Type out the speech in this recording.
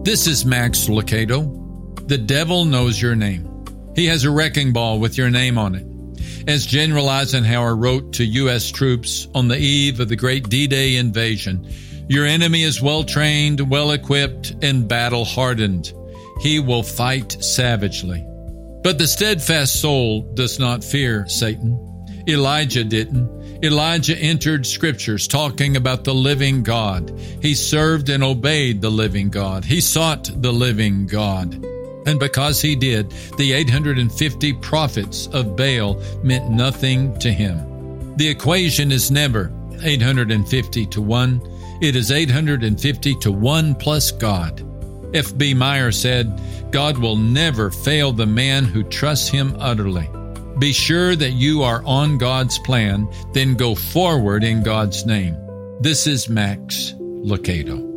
This is Max Lucado. The devil knows your name. He has a wrecking ball with your name on it. As General Eisenhower wrote to U.S. troops on the eve of the great D-Day invasion, your enemy is well-trained, well-equipped, and battle-hardened. He will fight savagely. But the steadfast soul does not fear Satan. Elijah didn't. Elijah entered scriptures talking about the living God. He served and obeyed the living God. He sought the living God. And because he did, the 850 prophets of Baal meant nothing to him. The equation is never 850 to 1. It is 850 to 1 plus God. F.B. Meyer said, God will never fail the man who trusts him utterly. Be sure that you are on God's plan, then go forward in God's name. This is Max Lucado.